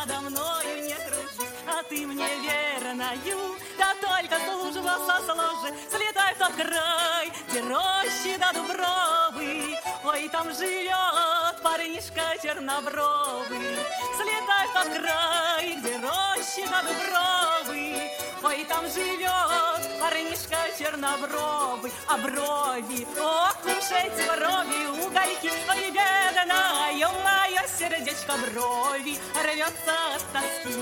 надо мною не кружи, а ты мне верною, да только служба сослужи. Слетай в тот край, где рощи да дубровы, ой, там живет парнишка чернобровый. Слетай в тот край, где рощи да дубровы, ой, там живет парнишка чернобровый. А брови, ох уж эти брови, угольки, ой, бедная мое сердечко, брови рвется от тоски.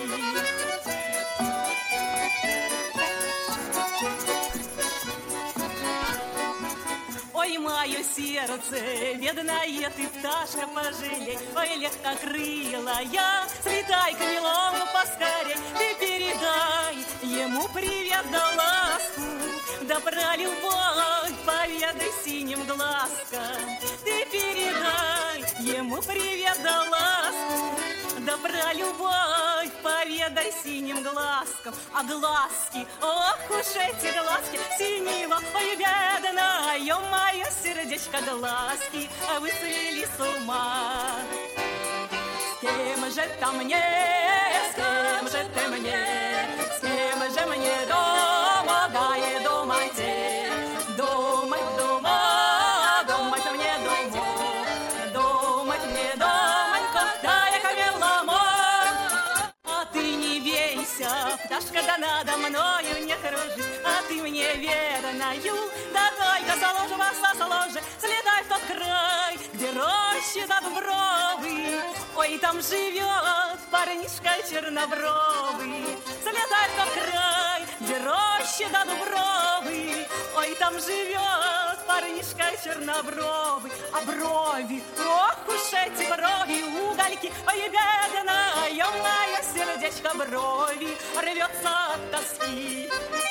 Ой, мое сердце, бедная ты пташка, пожалей, ой, легкокрылая, слетай к милому поскорей, ты передай ему привет да ласку, да про любовь поведай синим глазком. Ты передай ему привет да ласку, да про любовь поведай синим глазком. А глазки, ох уж эти глазки синего, ой, бедная мое сердечко, глазки вы свели с ума. С кем же там мне, с кем же ты мне, с кем же мне дома, да и думайте, думать, думать, думать мне думать, думать мне думать, когда я камелома. А ты не бейся, пташка, да надо мною не кружи, а ты мне верною, да только заложи соложи. Слетай в тот край, где рощи да дубровы, ой, там живет парнишка чернобровый. Слетай в тот край, где рощи да дубровы, ой, там живет парнишка чернобровый. А брови, ох уж эти брови, угольки, ой, бедная мое сердечко, брови рвется от тоски.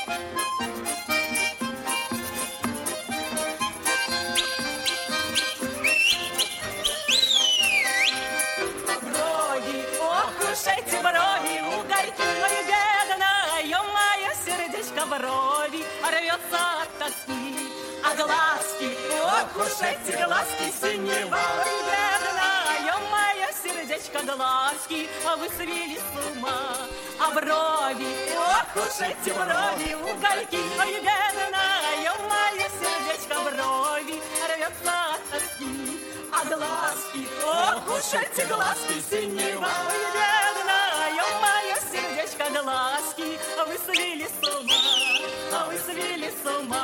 Эти брови, угольки, ой, бедная мое сердечко, брови рвется от тоски. А глазки, ох уж эти глазки синего, ой, бедная мое сердечко, глазки вы свели с ума. А брови, ох уж эти брови, угольки, ой, бедная мое сердечко, брови рвется от тоски. А глазки, ох уж эти глазки синего, ой, бедная мое сердечко, глазки вы свели с ума, вы свели с ума.